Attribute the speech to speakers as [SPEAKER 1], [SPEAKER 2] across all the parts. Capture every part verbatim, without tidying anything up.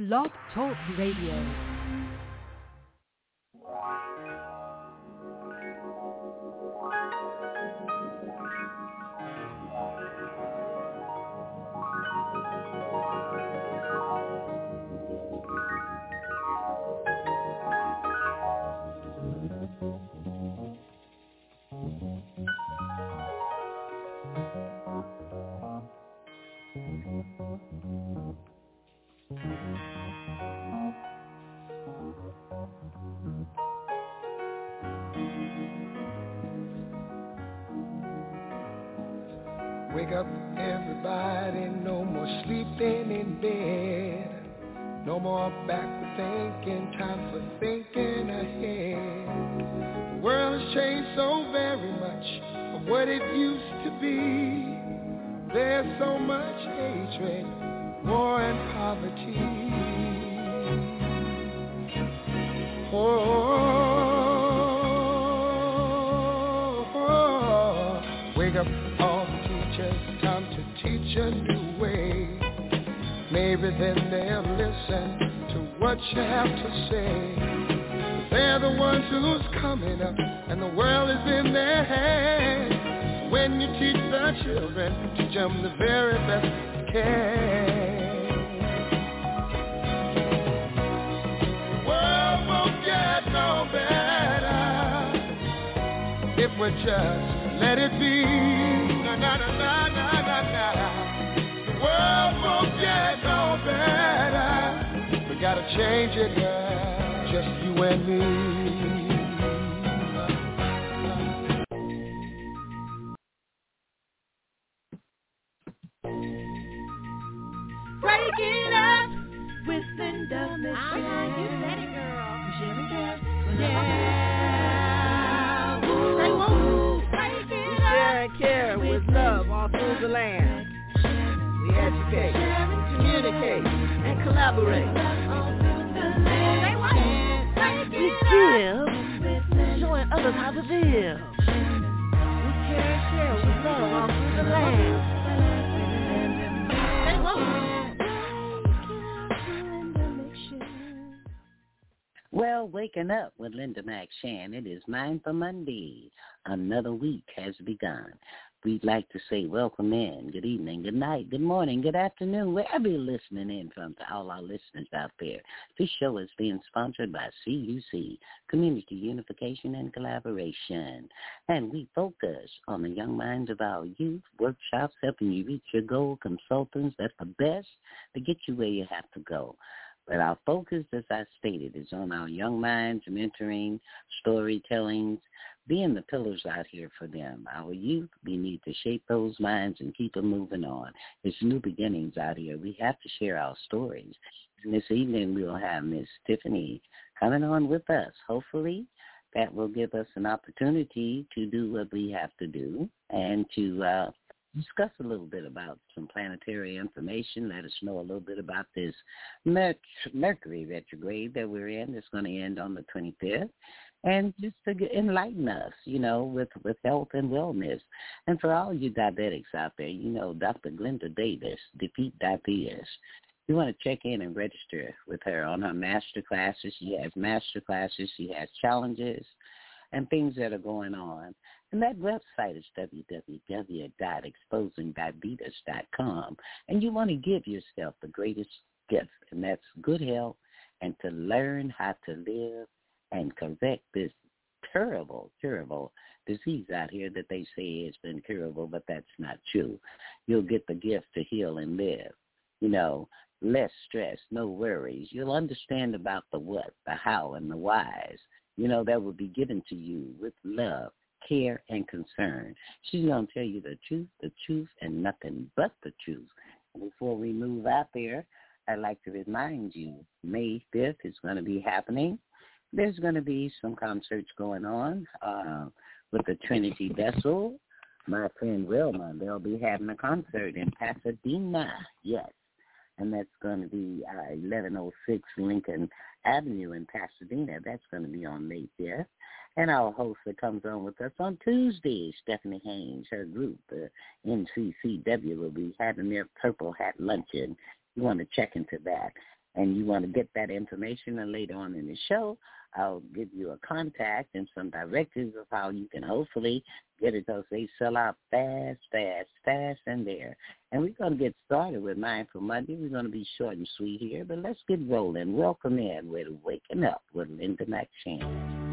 [SPEAKER 1] Blog Talk Radio.
[SPEAKER 2] Wake up, everybody, no more sleeping in bed. No more backward thinking, time for thinking ahead. The world has changed so very much from what it used to be. There's so much hatred, war and poverty. Oh, oh, oh. Wake up, all the teachers, time to teach a new way. Maybe then they'll listen to what you have to say. They're the ones who's coming up, and the world is in their hands. When you teach the children, teach them the very best you can. The world won't get no better if we just let it be. Na na na na na na na. The world won't get no better. We gotta change it, girl, just you and me.
[SPEAKER 3] Break it up with Linda Michelle.
[SPEAKER 4] Ah, you said it, girl.
[SPEAKER 3] Michelle, yeah. Woo. Say woo. Break it
[SPEAKER 5] We share and care with love all through the land. We educate, communicate, and collaborate.
[SPEAKER 3] Say what?
[SPEAKER 5] We give, showing others how to live. We care and share with love all through the land.
[SPEAKER 3] Say what?
[SPEAKER 6] Well, waking up with Linda McShan. It is Mindful Monday. Another week has begun. We'd like to say welcome in, good evening, good night, good morning, good afternoon, wherever you're listening in from, to all our listeners out there. This show is being sponsored by C U C, Community Unification and Collaboration. And we focus on the young minds of our youth, workshops helping you reach your goal, consultants that's the best to get you where you have to go. But our focus, as I stated, is on our young minds, mentoring, storytelling, being the pillars out here for them. Our youth, we need to shape those minds and keep them moving on. It's new beginnings out here. We have to share our stories. And this evening we'll have Miss Tiffany coming on with us. Hopefully that will give us an opportunity to do what we have to do and to uh, discuss a little bit about some planetary information, let us know a little bit about this Mer- Mercury retrograde that we're in that's going to end on the twenty-fifth, and just to get, enlighten us, you know, with, with health and wellness. And for all you diabetics out there, you know, Doctor Glenda Davis, Defeat Diabetes. You want to check in and register with her on her master classes. She has master classes. She has challenges and things that are going on. And that website is w w w dot exposing diabetes dot com. And you want to give yourself the greatest gift, and that's good health and to learn how to live and correct this terrible, terrible disease out here that they say has been curable, but that's not true. You'll get the gift to heal and live. You know, less stress, no worries. You'll understand about the what, the how, and the whys. You know, that will be given to you with love, care, and concern. She's going to tell you the truth, the truth, and nothing but the truth. Before we move out there, I'd like to remind you, May fifth is going to be happening. There's going to be some concerts going on uh, with the Trinity Vessel. My friend Wilma, they'll be having a concert in Pasadena, yes. And that's going to be uh, eleven oh six Lincoln Avenue in Pasadena. That's going to be on May fifth. And our host that comes on with us on Tuesday, Stephanie Haynes, her group, the N C C W, will be having their Purple Hat Luncheon. You want to check into that. and you want to get that information, and later on in the show, I'll give you a contact and some directives of how you can hopefully get it, because they sell out fast, fast, fast in there. And we're going to get started with Mindful Monday. We're going to be short and sweet here, but let's get rolling. Welcome in with Waking Up with Linda McShannon.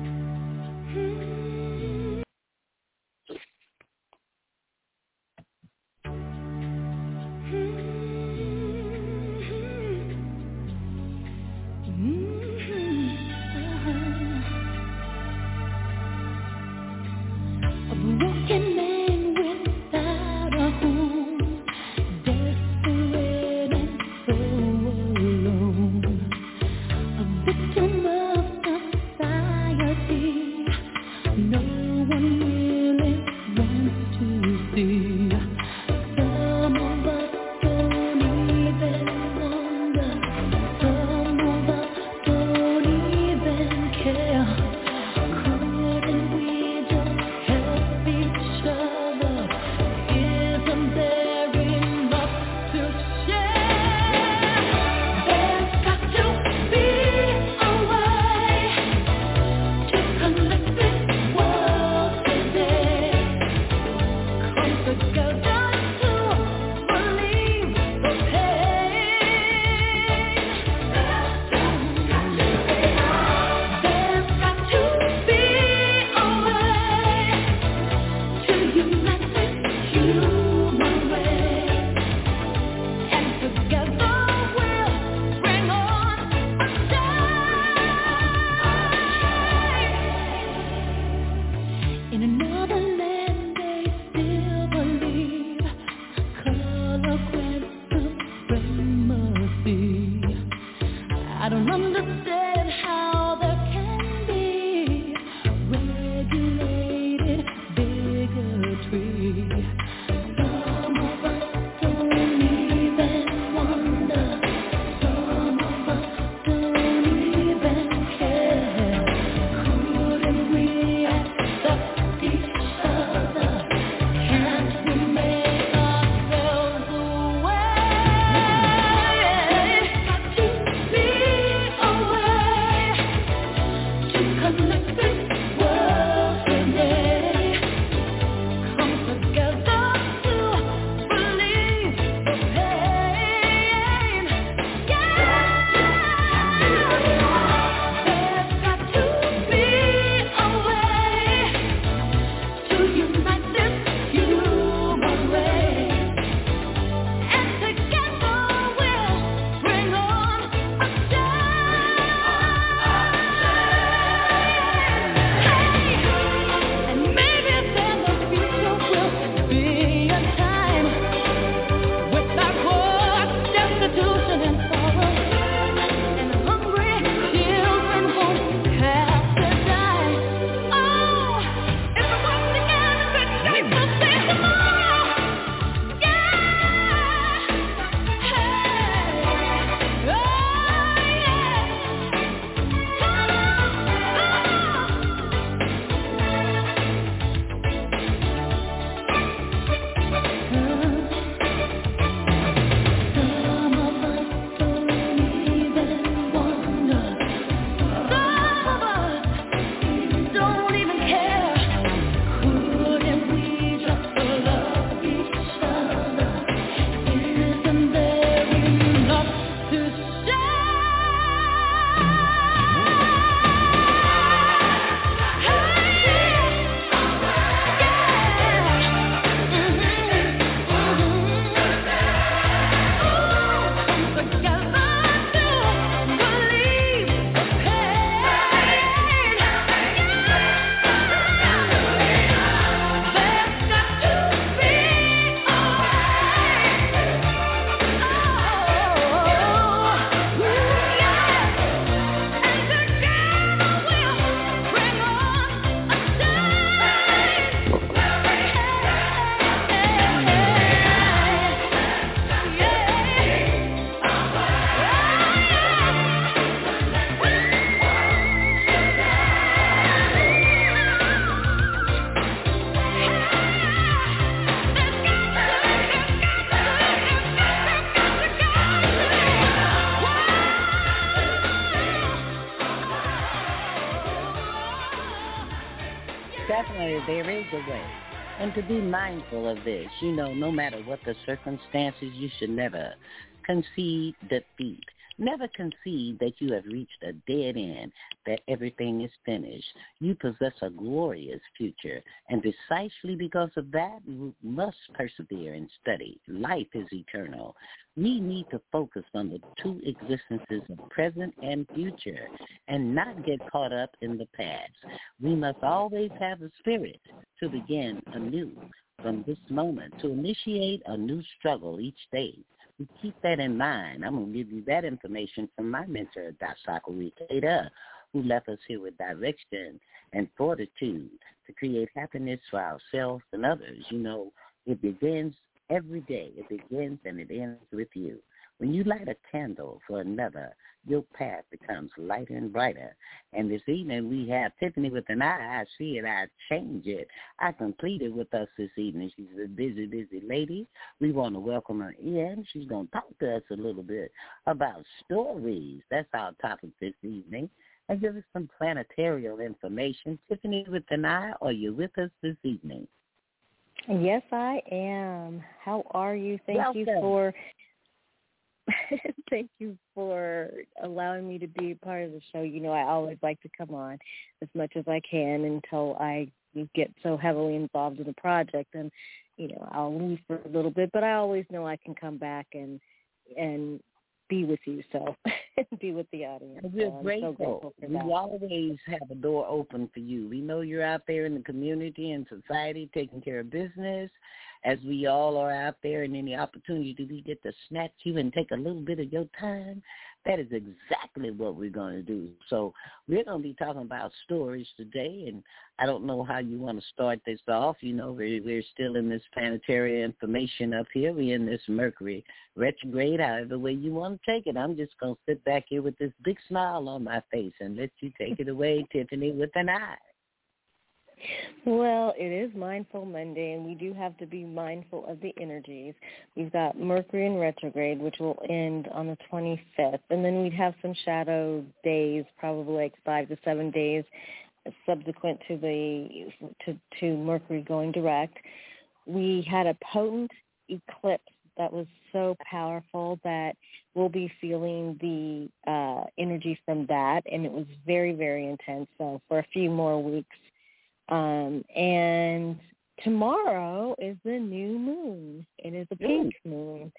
[SPEAKER 3] Away.
[SPEAKER 6] definitely there is a way. And to be mindful of this, you know, no matter what the circumstances, you should never concede defeat. Never concede that you have reached a dead end, that everything is finished. You possess a glorious future, and precisely because of that, you must persevere and study. Life is eternal. We need to focus on the two existences of present and future and not get caught up in the past. We must always have a spirit to begin anew from this moment, to initiate a new struggle each day. We keep that in mind. I'm going to give you that information from my mentor, Dasaku Ikeda, who left us here with direction and fortitude to create happiness for ourselves and others. You know, it begins every day. It begins and it ends with you. When you light a candle for another, your path becomes lighter and brighter. And this evening we have Tiffany with an eye. I see it. I change it. I complete it with us this evening. She's a busy, busy lady. We want to welcome her in. She's going to talk to us a little bit about stories. That's our topic this evening. And give us some planetarial information. Tiffany with an eye, are you with us this evening?
[SPEAKER 7] Yes, I am. How are you? Thank
[SPEAKER 6] Welcome.
[SPEAKER 7] you for... Thank you for allowing me to be part of the show. You know, I always like to come on as much as I can until I get so heavily involved in the project, and you know, I'll leave for a little bit. But I always know I can come back and and be with you, so be with the audience.
[SPEAKER 6] We're
[SPEAKER 7] so
[SPEAKER 6] grateful.
[SPEAKER 7] So grateful for
[SPEAKER 6] we
[SPEAKER 7] that.
[SPEAKER 6] always have a door open for you. We know you're out there in the community and society taking care of business, as we all are out there, and any opportunity we get to snatch you and take a little bit of your time, that is exactly what we're going to do. So we're going to be talking about stories today, and I don't know how you want to start this off. You know, we're, we're still in this planetary information up here. We're in this Mercury retrograde, however way you want to take it. I'm just going to sit back here with this big smile on my face and let you take it away, Tiffany, with an eye.
[SPEAKER 7] Well, it is Mindful Monday, and we do have to be mindful of the energies. We've got Mercury in retrograde, which will end on the twenty-fifth, and then we'd have some shadow days, probably like five to seven days subsequent to the to, to Mercury going direct. We had a potent eclipse that was so powerful that we'll be feeling the uh, energy from that, and it was very, very intense. So for a few more weeks. Um, and tomorrow is the new moon. It is a pink moon.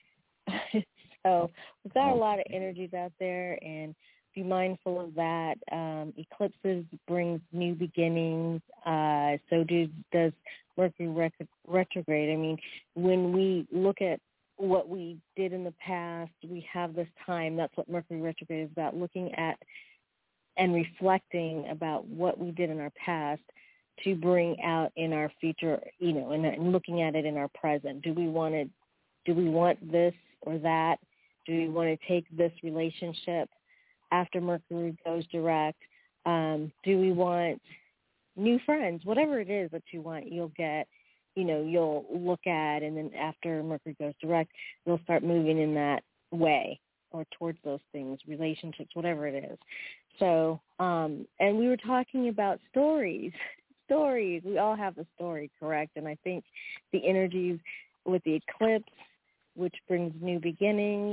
[SPEAKER 7] So we've got a lot of energies out there, and be mindful of that. Um, eclipses brings new beginnings. Uh, so do, does Mercury ret- retrograde. I mean, when we look at what we did in the past, we have this time. That's what Mercury retrograde is about, looking at and reflecting about what we did in our past to bring out in our future, you know, and, and looking at it in our present. Do we want to, do we want this or that? Do we want to take this relationship after Mercury goes direct? Um, do we want new friends? Whatever it is that you want, you'll get, you know, you'll look at, and then after Mercury goes direct, you'll start moving in that way or towards those things, relationships, whatever it is. So, um, and we were talking about stories. Stories. We all have a story, correct? And I think the energies with the eclipse, which brings new beginnings,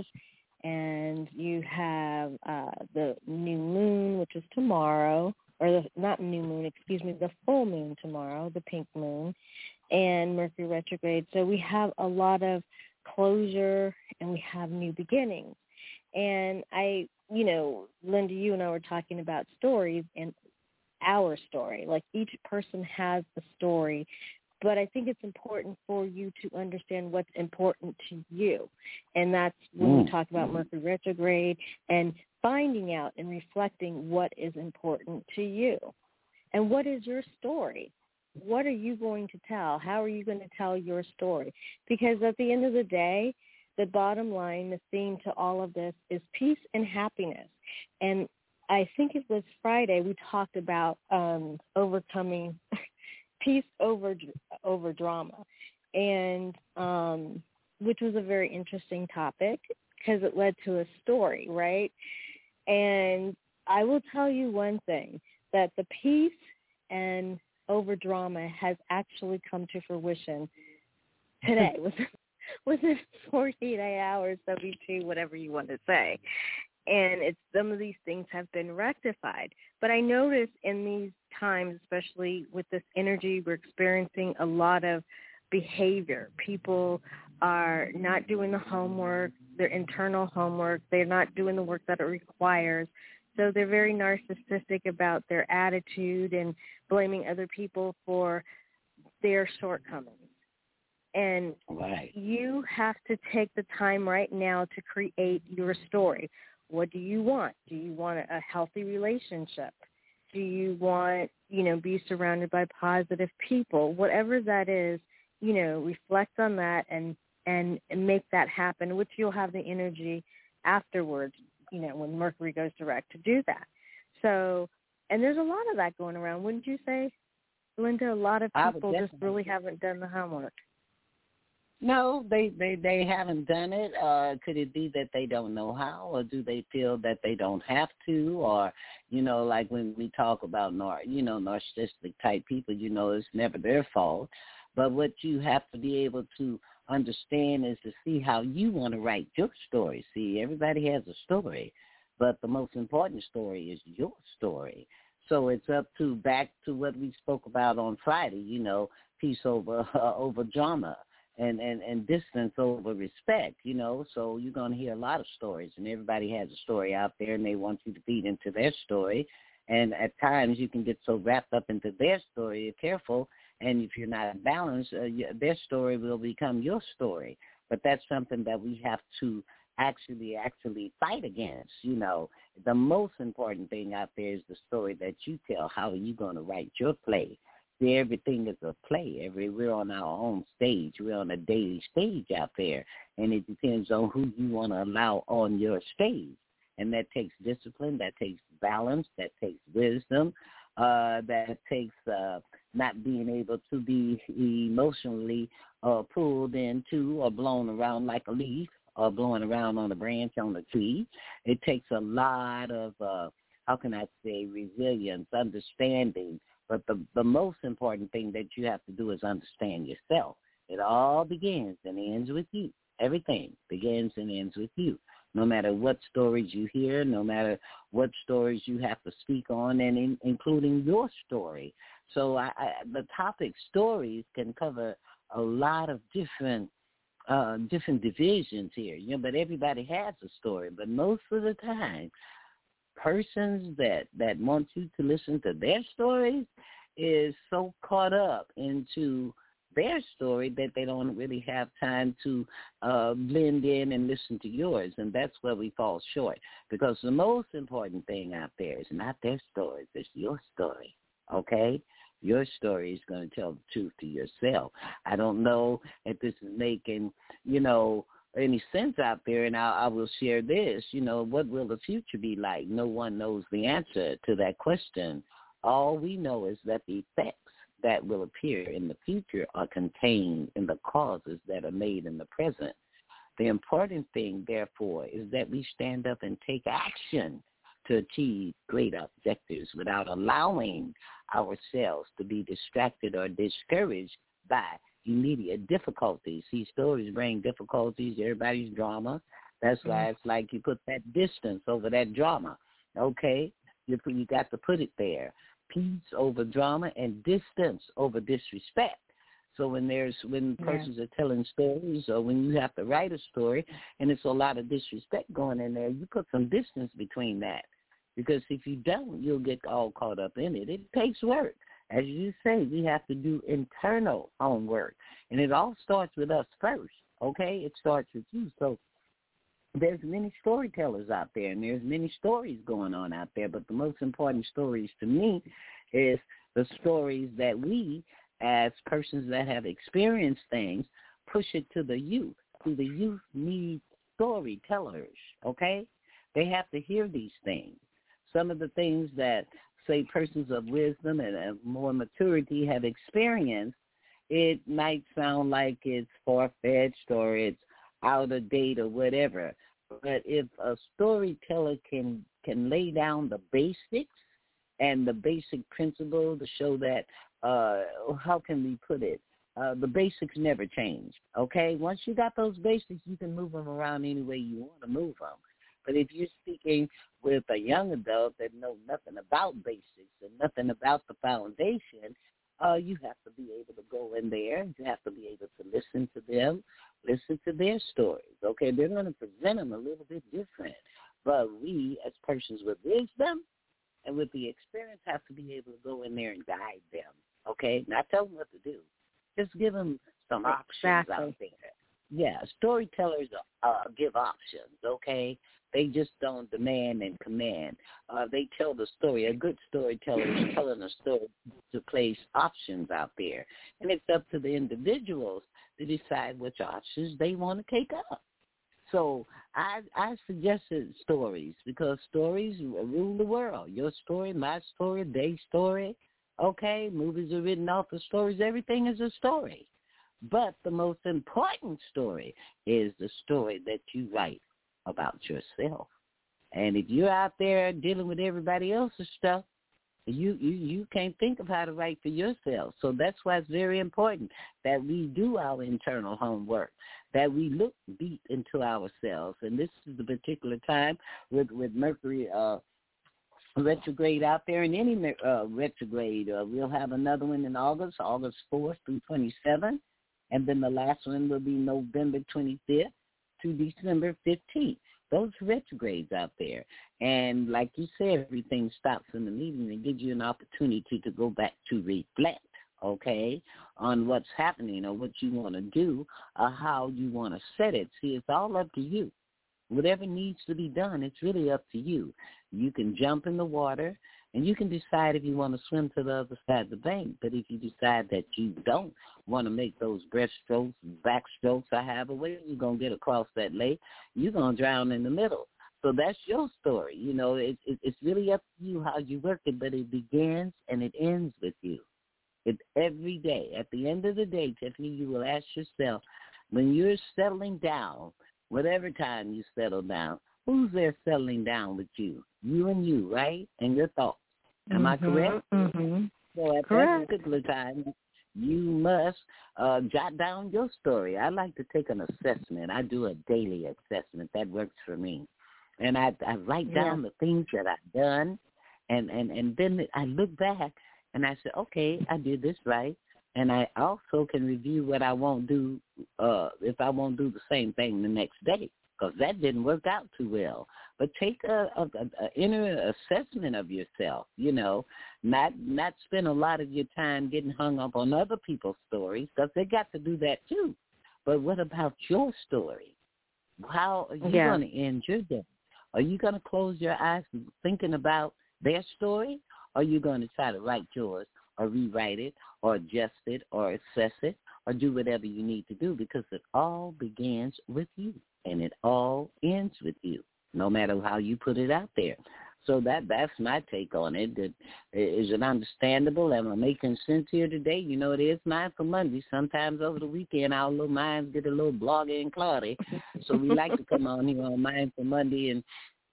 [SPEAKER 7] and you have uh, the new moon, which is tomorrow, or the, not new moon, excuse me, the full moon tomorrow, the pink moon, and Mercury retrograde. So we have a lot of closure, and we have new beginnings. And I, you know, Linda, you and I were talking about stories, and our story. Like, each person has a story, but I think it's important for you to understand what's important to you. And that's when mm. we talk about Mercury retrograde and finding out and reflecting what is important to you. And what is your story? What are you going to tell? How are you going to tell your story? Because at the end of the day, the bottom line, the theme to all of this is peace and happiness. And I think it was Friday we talked about um, overcoming peace over over drama, and um, which was a very interesting topic because it led to a story, right? And I will tell you one thing, that the peace and over drama has actually come to fruition today within, within forty-eight hours, seventy-two, whatever you want to say. And it's some of these things have been rectified. But I notice in these times, especially with this energy, we're experiencing a lot of behavior. People are not doing the homework, their internal homework. They're not doing the work that it requires. So they're very narcissistic about their attitude and blaming other people for their shortcomings. And
[SPEAKER 6] right.
[SPEAKER 7] you have to take the time right now to create your story. What do you want? Do you want a healthy relationship? Do you want, you know, be surrounded by positive people? Whatever that is, you know, reflect on that and, and make that happen, which you'll have the energy afterwards, you know, when Mercury goes direct to do that. So, and there's a lot of that going around, wouldn't you say, Linda? A lot of people just really haven't done the homework.
[SPEAKER 6] No, they, they, they haven't done it. Uh, could it be that they don't know how, or do they feel that they don't have to? Or, you know, like when we talk about, nar- you know, narcissistic type people, you know, it's never their fault. But what you have to be able to understand is to see how you want to write your story. See, everybody has a story, but the most important story is your story. So it's up to, back to what we spoke about on Friday, you know, peace over uh, over drama. And, and, and distance over respect, you know, so you're going to hear a lot of stories, and everybody has a story out there, and they want you to feed into their story. And at times you can get so wrapped up into their story, you're careful, and if you're not balanced, uh, their story will become your story. But that's something that we have to actually, actually fight against, you know. The most important thing out there is the story that you tell. How are you going to write your play? See, everything is a play. Every we're on our own stage. We're on a daily stage out there, and it depends on who you want to allow on your stage. And that takes discipline, that takes balance, that takes wisdom, uh, that takes uh, not being able to be emotionally uh, pulled into or blown around like a leaf or blowing around on a branch on a tree. It takes a lot of, uh, how can I say, resilience, understanding. But the, the most important thing that you have to do is understand yourself. It all begins and ends with you. Everything begins and ends with you. No matter what stories you hear, no matter what stories you have to speak on, and in, including your story. So I, I, the topic stories can cover a lot of different uh, different divisions here. You know, but everybody has a story. But most of the time, persons that, that want you to listen to their stories is so caught up into their story that they don't really have time to uh, blend in and listen to yours, and that's where we fall short, because the most important thing out there is not their stories, it's your story, okay? Your story is going to tell the truth to yourself. I don't know if this is making, you know, any sense out there, and I, I will share this. You know, what will the future be like? No one knows the answer to that question. All we know is that the effects that will appear in the future are contained in the causes that are made in the present. The important thing, therefore, is that we stand up and take action to achieve great objectives without allowing ourselves to be distracted or discouraged by immediate difficulties. See, stories bring difficulties, everybody's drama. That's why it's like you put that distance over that drama, okay? You, you got to put it there. Peace over drama and distance over disrespect. So when there's when
[SPEAKER 7] yeah.
[SPEAKER 6] persons are telling stories, or when you have to write a story and it's a lot of disrespect going in there, you put some distance between that. Because if you don't, you'll get all caught up in it. It takes work. As you say, we have to do internal homework. And it all starts with us first, okay? It starts with you. So there's many storytellers out there, and there's many stories going on out there. But the most important stories to me is the stories that we, as persons that have experienced things, push it to the youth. See, the youth need storytellers, okay? They have to hear these things. Some of the things that, say, persons of wisdom and uh, more maturity have experienced, it might sound like it's far-fetched or it's out of date or whatever. But if a storyteller can, can lay down the basics and the basic principle to show that uh, how can we put it? Uh, the basics never change, okay? Once you got those basics, you can move them around any way you want to move them. But if you're speaking with a young adult that knows nothing about basics and nothing about the foundation, uh, you have to be able to go in there. You have to be able to listen to them, listen to their stories, okay? They're going to present them a little bit different. But we, as persons with wisdom and with the experience, have to be able to go in there and guide them, okay? Not tell them what to do. Just give them some
[SPEAKER 7] exactly.
[SPEAKER 6] options out there. Yeah, storytellers uh, give options, okay? They just don't demand and command. Uh, they tell the story. A good storyteller is telling a story to place options out there. And it's up to the individuals to decide which options they want to take up. So I, I suggested stories because stories rule the world. Your story, my story, their story. Okay, movies are written off of stories. Everything is a story. But the most important story is the story that you write about yourself. And if you're out there dealing with everybody else's stuff, you, you, you can't think of how to write for yourself. So that's why it's very important that we do our internal homework, that we look deep into ourselves. And this is the particular time with, with Mercury uh, retrograde out there, in any uh, retrograde. Uh, we'll have another one in August, August fourth through twenty-seventh, and then the last one will be November twenty-fifth to December fifteenth. Those retrogrades out there. And like you said, everything stops in the meeting and gives you an opportunity to go back to reflect, okay, on what's happening or what you want to do or how you want to set it. See, it's all up to you. Whatever needs to be done, it's really up to you. You can jump in the water, and you can decide if you want to swim to the other side of the bank. But if you decide that you don't want to make those breaststrokes, backstrokes, or however way you're going to get across that lake, you're going to drown in the middle. So that's your story. You know, it, it, it's really up to you how you work it, but it begins and it ends with you. It, every day. At the end of the day, Tiffany, you will ask yourself, when you're settling down, whatever time you settle down, who's there settling down with you? You and you, right? And your thoughts. Am mm-hmm, I correct?
[SPEAKER 7] Mm-hmm.
[SPEAKER 6] So at
[SPEAKER 7] correct.
[SPEAKER 6] that particular time, you must uh, jot down your story. I like to take an assessment. I do a daily assessment. That works for me. And I, I write down yeah. the things that I've done, and, and, and then I look back, and I say, okay, I did this right. And I also can review what I won't do uh, if I won't do the same thing the next day, because that didn't work out too well. But take a, a, a inner assessment of yourself, you know, not not spend a lot of your time getting hung up on other people's stories, because they got to do that too. But what about your story? How are you yeah. going to end your day? Are you going to close your eyes thinking about their story, or are you going to try to write yours, or rewrite it, or adjust it, or assess it, or do whatever you need to do, because it all begins with you, and it all ends with you, no matter how you put it out there. So that that's my take on it. That, is it understandable? Am I making sense here today? You know, it is Mindful Monday. Sometimes over the weekend, our little minds get a little bloggy and cloudy. So we like to come on here on Mindful Monday and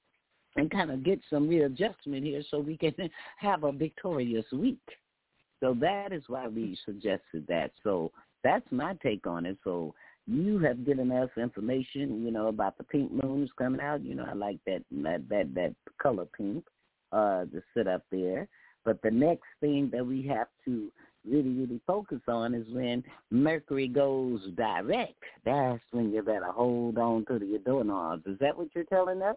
[SPEAKER 6] and kind of get some readjustment here so we can have a victorious week. So that is why we suggested that. So that's my take on it. So you have given us information, you know, about the pink moons coming out. You know, I like that that that, that color pink uh, to sit up there. But the next thing that we have to really, really focus on is when Mercury goes direct. That's when you better hold on to your doorknobs. Is that what you're telling us?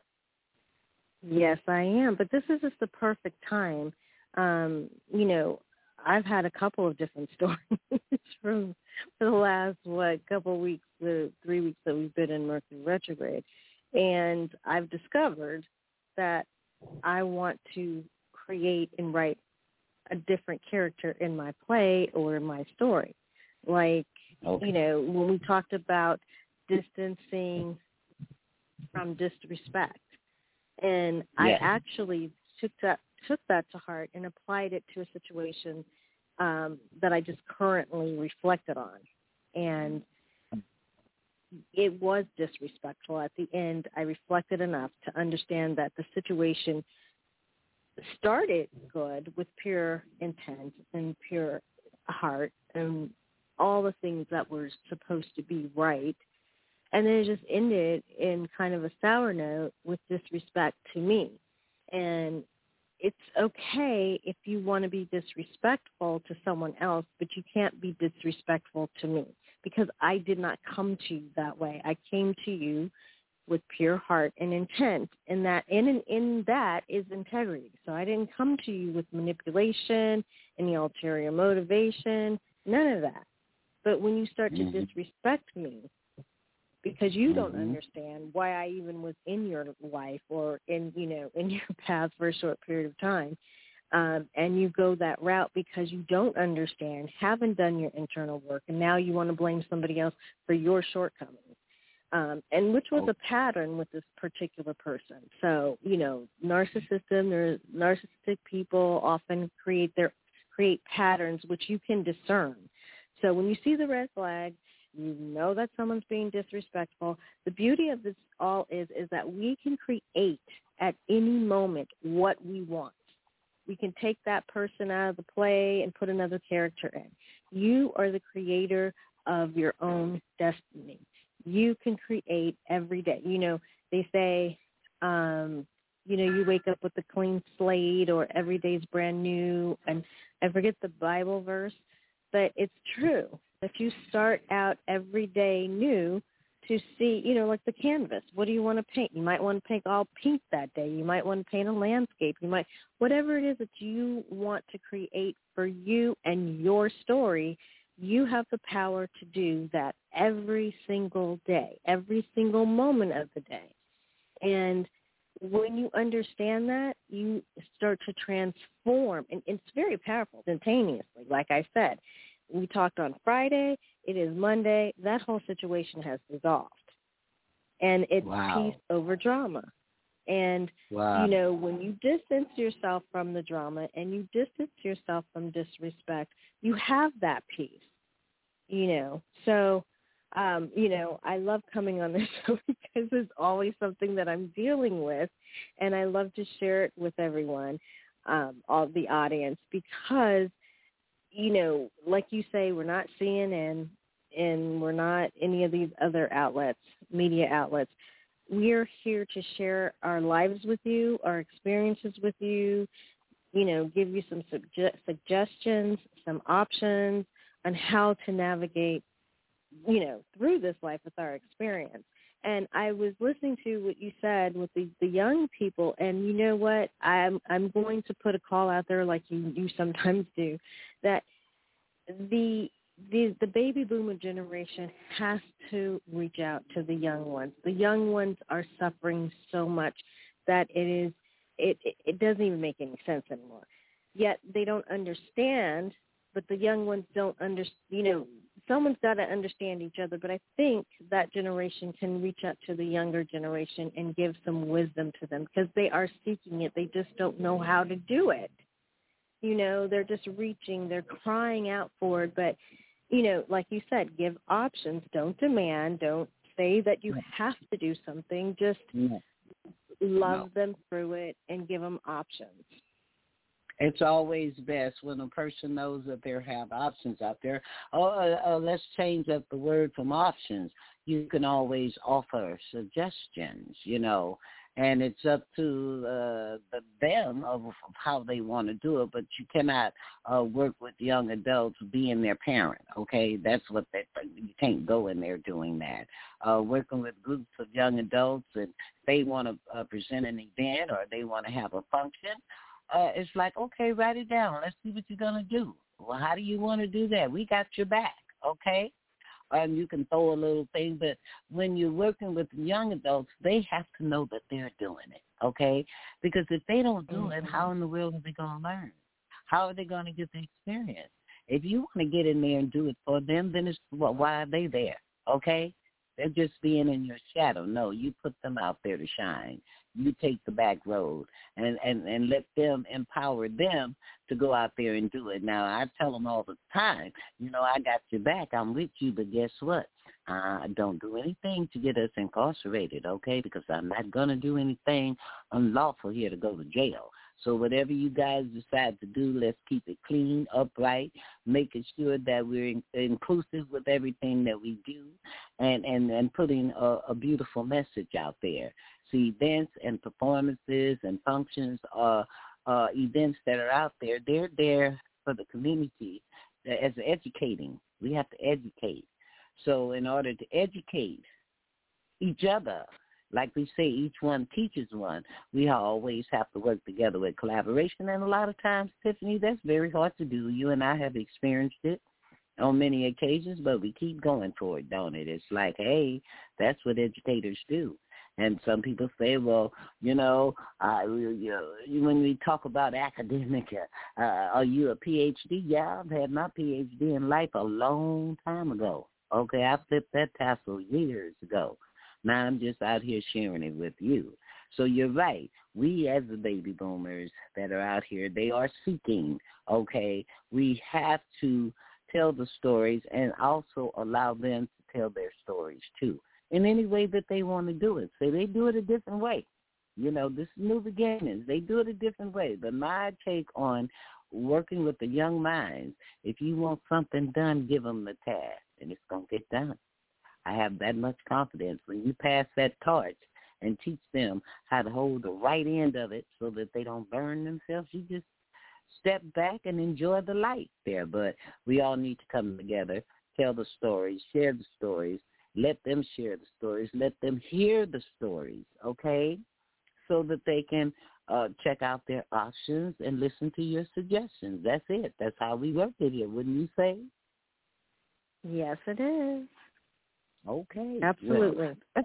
[SPEAKER 7] Yes, I am. But this is just the perfect time. Um, you know, I've had a couple of different stories from the last, what, couple of weeks, the three weeks that we've been in Mercury retrograde. And I've discovered that I want to create and write a different character in my play or in my story. Like, okay. you know, when we talked about distancing from disrespect. And yeah. I actually took that took that to heart and applied it to a situation um, that I just currently reflected on. And it was disrespectful. At the end, I reflected enough to understand that the situation started good with pure intent and pure heart and all the things that were supposed to be right. And then it just ended in kind of a sour note with disrespect to me. And it's okay if you want to be disrespectful to someone else, but you can't be disrespectful to me because I did not come to you that way. I came to you with pure heart and intent, and that in in that is integrity. So I didn't come to you with manipulation, any ulterior motivation, none of that. But when you start
[SPEAKER 6] mm-hmm.
[SPEAKER 7] to disrespect me because you don't
[SPEAKER 6] mm-hmm.
[SPEAKER 7] understand why I even was in your life or in, you know, in your path for a short period of time, um, and you go that route because you don't understand, haven't done your internal work, and now you want to blame somebody else for your shortcomings. Um, and which was a pattern with this particular person. So, you know, narcissism, or narcissistic people often create their create patterns which you can discern. So when you see the red flag, you know that someone's being disrespectful. The beauty of this all is is that we can create at any moment what we want. We can take that person out of the play and put another character in. You are the creator of your own destiny. You can create every day. You know, they say, um, you know, you wake up with a clean slate or every day's brand new. And I forget the Bible verse, but it's true. If you start out every day new to see, you know, like the canvas, what do you want to paint? You might want to paint all pink that day. You might want to paint a landscape. You might, whatever it is that you want to create for you and your story, you have the power to do that every single day, every single moment of the day. And when you understand that, you start to transform. And it's very powerful instantaneously. Like I said, we talked on Friday. It is Monday. That whole situation has dissolved. And it's
[SPEAKER 6] wow.
[SPEAKER 7] peace over drama. And,
[SPEAKER 6] wow.
[SPEAKER 7] you know, when you distance yourself from the drama and you distance yourself from disrespect, you have that peace, you know. So, um, you know, I love coming on this show because it's always something that I'm dealing with, and I love to share it with everyone, um, all the audience, because, you know, like you say, we're not C N N and we're not any of these other outlets, media outlets. We're here to share our lives with you, our experiences with you, you know, give you some suge- suggestions, some options on how to navigate, you know, through this life with our experience. And I was listening to what you said with the, the young people, and you know what? I'm I'm going to put a call out there like you, you sometimes do, that the The, the baby boomer generation has to reach out to the young ones. The young ones are suffering so much that it is it, it, it doesn't even make any sense anymore. Yet they don't understand, but the young ones don't understand. You know, someone's got to understand each other, but I think that generation can reach out to the younger generation and give some wisdom to them because they are seeking it. They just don't know how to do it. You know, they're just reaching, they're crying out for it, but you know, like you said, give options. Don't demand. Don't say that you have to do something. Just
[SPEAKER 6] no.
[SPEAKER 7] love
[SPEAKER 6] no.
[SPEAKER 7] them through it and give them options.
[SPEAKER 6] It's always best when a person knows that they have options out there. Oh, uh, uh, let's change up the word from options. You can always offer suggestions, you know, and it's up to uh, the, them of, of how they want to do it. But you cannot uh, work with young adults being their parent, okay? That's what they, you can't go in there doing that. Uh, working with groups of young adults and they want to uh, present an event or they want to have a function, uh, it's like, okay, write it down. Let's see what you're going to do. Well, how do you want to do that? We got your back, okay? And you can throw a little thing, but when you're working with young adults, they have to know that they're doing it, okay? Because if they don't do it, how in the world are they going to learn? How are they going to get the experience? If you want to get in there and do it for them, then it's well, why are they there, okay? They're just being in your shadow. No, you put them out there to shine. You take the back road and, and, and let them empower them to go out there and do it. Now, I tell them all the time, you know, I got your back. I'm with you, but guess what? I don't do anything to get us incarcerated, okay, because I'm not going to do anything unlawful here to go to jail. So whatever you guys decide to do, let's keep it clean, upright, making sure that we're in, inclusive with everything that we do, and, and, and putting a, a beautiful message out there. See, events and performances and functions are uh, events that are out there. They're there for the community as educating. We have to educate. So in order to educate each other, like we say, each one teaches one, we always have to work together with collaboration. And a lot of times, Tiffany, that's very hard to do. You and I have experienced it on many occasions, but we keep going for it, don't it? It's like, hey, that's what educators do. And some people say, well, you know, uh, you know, when we talk about academic, uh, are you a P H D? Yeah, I've had my P H D in life a long time ago. Okay, I flipped that tassel years ago. Now I'm just out here sharing it with you. So you're right. We as the baby boomers that are out here, they are seeking, okay? We have to tell the stories and also allow them to tell their stories too, in any way that they want to do it. So they do it a different way. You know, this is new beginnings. They do it a different way. But my take on working with the young minds, if you want something done, give them the task, and it's going to get done. I have that much confidence. When you pass that torch and teach them how to hold the right end of it so that they don't burn themselves, you just step back and enjoy the light there. But we all need to come together, tell the stories, share the stories, let them share the stories, let them hear the stories, okay, so that they can uh, check out their options and listen to your suggestions. That's it. That's how we work it here, wouldn't you say?
[SPEAKER 7] Yes, it is.
[SPEAKER 6] Okay.
[SPEAKER 7] Absolutely.
[SPEAKER 6] Well,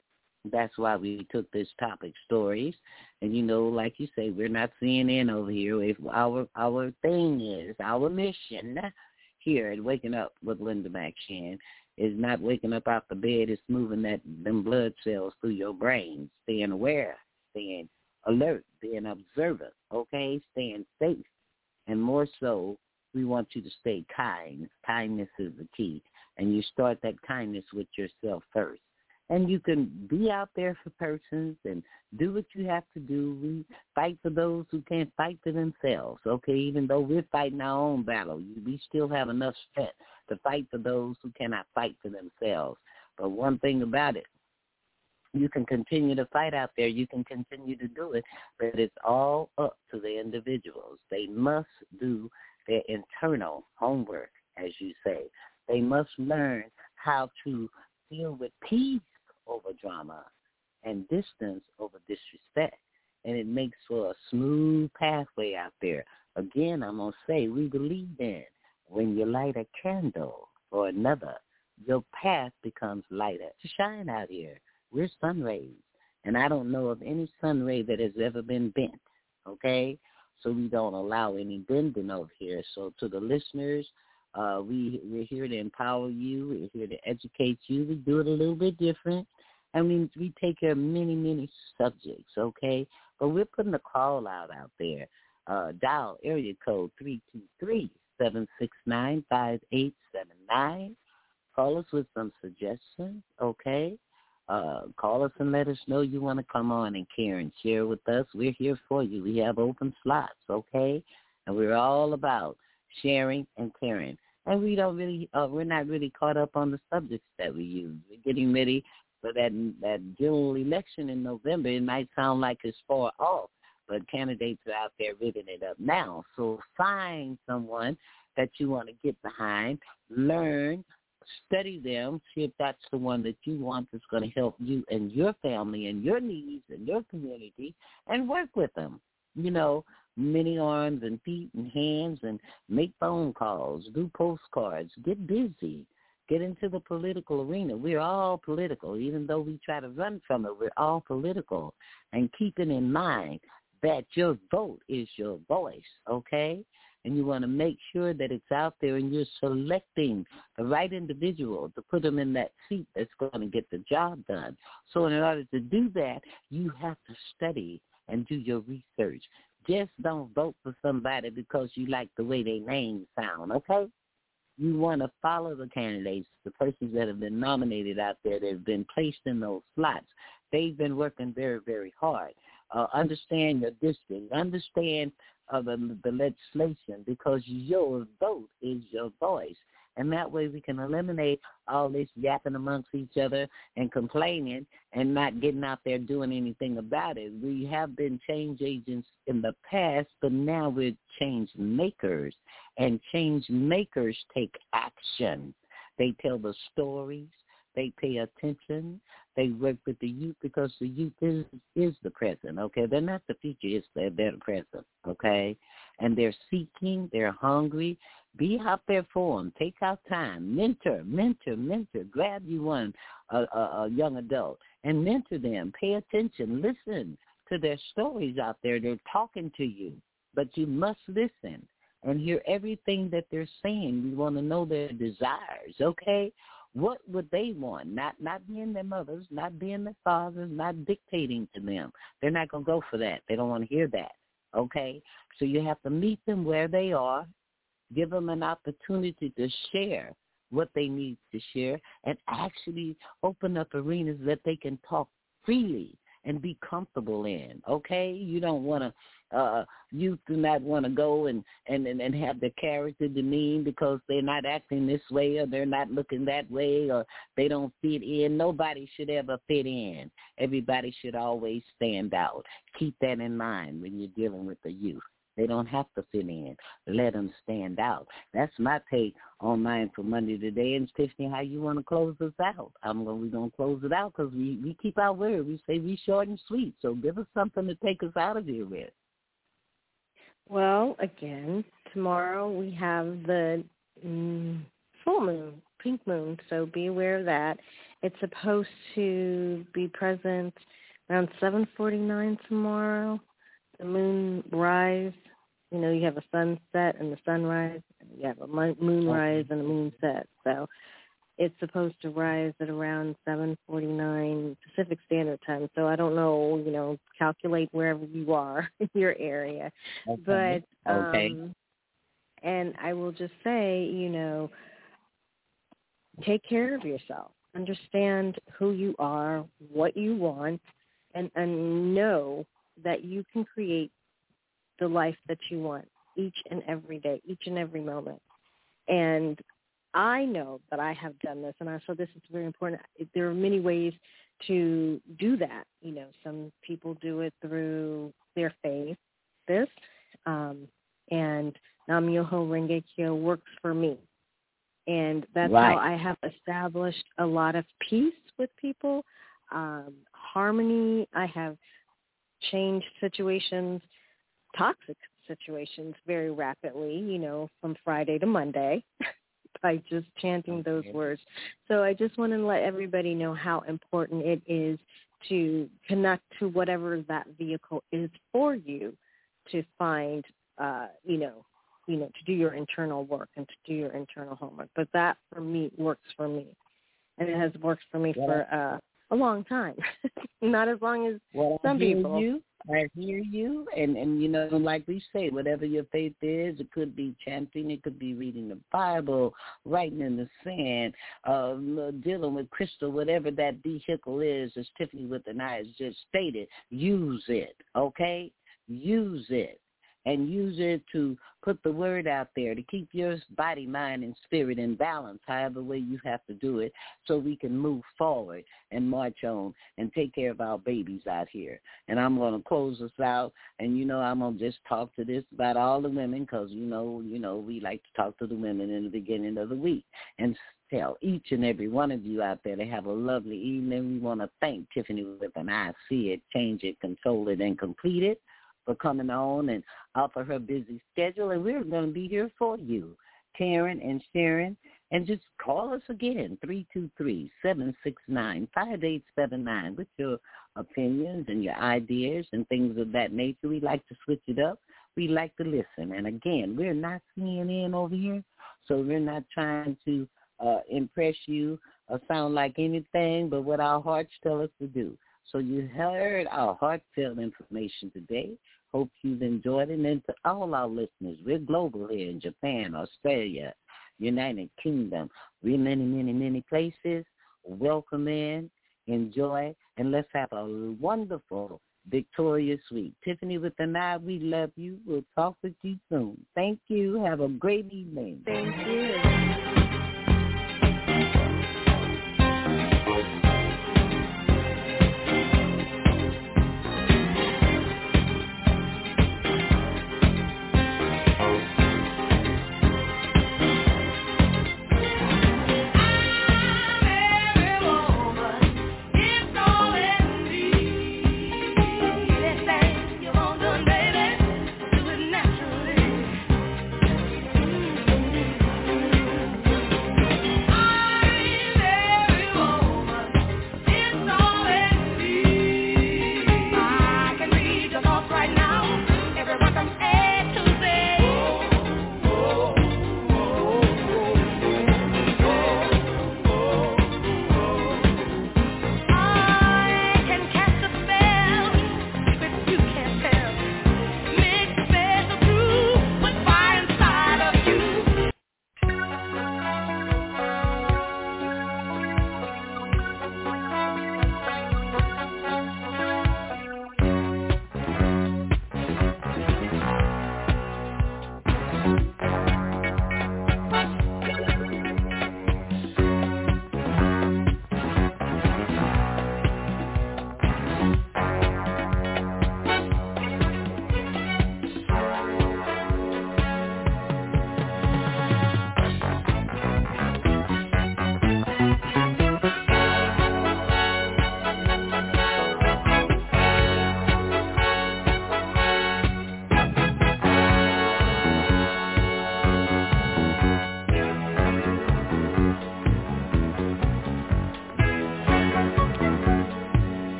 [SPEAKER 6] that's why we took this topic, stories. And, you know, like you say, we're not C N N over here. If our our thing is, our mission here at Waking Up with Linda McShan is not waking up out the bed, it's moving that them blood cells through your brain, staying aware, staying alert, being observant, okay, staying safe. And more so, we want you to stay kind. Kindness is the key. And you start that kindness with yourself first. And you can be out there for persons and do what you have to do. We fight for those who can't fight for themselves, okay? Even though we're fighting our own battle, we still have enough strength to fight for those who cannot fight for themselves. But one thing about it, you can continue to fight out there. You can continue to do it, but it's all up to the individuals. They must do their internal homework, as you say. They must learn how to deal with peace over drama and distance over disrespect. And it makes for a smooth pathway out there. Again, I'm going to say we believe in when you light a candle for another, your path becomes lighter to shine out here. We're sun rays, and I don't know of any sun ray that has ever been bent, okay? So we don't allow any bending over here. So to the listeners, Uh, we, we're here to empower you. We're here to educate you. We do it a little bit different. I mean, we take care of many, many subjects, okay? But we're putting a call out out there. Uh, dial area code three two three, seven six nine, five eight seven nine. Call us with some suggestions, okay? Uh, call us and let us know you want to come on and care and share with us. We're here for you. We have open slots, okay? And we're all about sharing and caring. And we don't really, uh, we're not really caught up on the subjects that we use. We're getting ready for that that general election in November. It might sound like it's far off, but candidates are out there ripping it up now. So find someone that you want to get behind, learn, study them, see if that's the one that you want that's going to help you and your family and your needs and your community, and work with them. You know, many arms and feet and hands, and make phone calls, do postcards, get busy, get into the political arena. We're all political. Even though we try to run from it, we're all political. And keeping in mind that your vote is your voice, okay? And you want to make sure that it's out there and you're selecting the right individual to put them in that seat that's going to get the job done. So in order to do that, you have to study and do your research. Just don't vote for somebody because you like the way their names sound, okay? You want to follow the candidates, the persons that have been nominated out there that have been placed in those slots. They've been working very, very hard. uh, understand your district, understand uh, the, the legislation, because your vote is your voice. And that way we can eliminate all this yapping amongst each other and complaining and not getting out there doing anything about it. We have been change agents in the past, but now we're change makers. And change makers take action. They tell the stories. They pay attention. They work with the youth, because the youth is, is the present, okay? They're not the future. It's they're, they're the present, okay? And they're seeking. They're hungry. Be out there for them. Take out time. Mentor, mentor, mentor. Grab you one, a, a, a young adult, and mentor them. Pay attention. Listen to their stories out there. They're talking to you, but you must listen and hear everything that they're saying. We want to know their desires, okay? What would they want? Not not being their mothers, not being their fathers, not dictating to them. They're not going to go for that. They don't want to hear that, okay? So you have to meet them where they are, give them an opportunity to share what they need to share, and actually open up arenas that they can talk freely and be comfortable in, okay? You don't want to, uh, youth do not want to go and, and, and, and have their character demeaned because they're not acting this way, or they're not looking that way, or they don't fit in. Nobody should ever fit in. Everybody should always stand out. Keep that in mind when you're dealing with the youth. They don't have to fit in. Let them stand out. That's my take on Mindful Monday today. And Tiffany, how you want to close this out? I'm going. We're going to close it out because we, we keep our word. We say we short and sweet. So give us something to take us out of here with.
[SPEAKER 7] Well, again, tomorrow we have the mm, full moon, pink moon. So be aware of that. It's supposed to be present around seven forty-nine tomorrow. The moon rise, you know, you have a sunset and the sunrise. You have a moonrise and a moonset. So it's supposed to rise at around seven forty-nine Pacific Standard Time. So I don't know, you know, calculate wherever you are in your area.
[SPEAKER 6] Okay.
[SPEAKER 7] But, um,
[SPEAKER 6] okay.
[SPEAKER 7] and I will just say, you know, take care of yourself. Understand who you are, what you want, and, and know that you can create the life that you want each and every day, each and every moment. And I know that I have done this, and I, so this is very important. There are many ways to do that. You know, some people do it through their faith, this, um, and Nam-myoho Renge Kyo works for me. And that's
[SPEAKER 6] right.
[SPEAKER 7] how I have established a lot of peace with people, um, harmony. I have changed situations, toxic situations very rapidly, you know, from Friday to Monday by just chanting those words. So I just want to let everybody know how important it is to connect to whatever that vehicle is for you to find, uh, you know, you know, to do your internal work and to do your internal homework. But that, for me, works for me. And it has worked for me yeah. for uh, a long time, not as long as
[SPEAKER 6] well,
[SPEAKER 7] some
[SPEAKER 6] I hear
[SPEAKER 7] people.
[SPEAKER 6] You. I hear you, and, and, you know, like we say, whatever your faith is, it could be chanting, it could be reading the Bible, writing in the sand, uh, dealing with crystal, whatever that vehicle is, as Tiffany with an eye has just stated, use it, okay? Use it. And use it to put the word out there, to keep your body, mind, and spirit in balance, however way you have to do it, so we can move forward and march on and take care of our babies out here. And I'm going to close this out, and, you know, I'm going to just talk to this about all the women because, you know, you know, we like to talk to the women in the beginning of the week and tell each and every one of you out there to have a lovely evening. We want to thank Tiffany with an I see it, change it, control it, and complete it, for coming on and offer her busy schedule, and we're going to be here for you, Karen and Sharon, and just call us again, three two three, seven six nine, five eight seven nine, with your opinions and your ideas and things of that nature. We like to switch it up. We like to listen, and again, we're not C N N over here, so we're not trying to uh, impress you or sound like anything but what our hearts tell us to do. So you heard our heartfelt information today. Hope you've enjoyed it. And to all our listeners, we're global here in Japan, Australia, United Kingdom. We're many, many, many places. Welcome in, enjoy, and let's have a wonderful Victoria Sweet. Tiffany with an eye, we love you. We'll talk with you soon. Thank you. Have a great evening.
[SPEAKER 5] Thank you.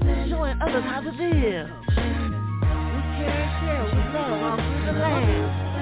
[SPEAKER 5] Showing others how to live. We care, share, we love all through the land.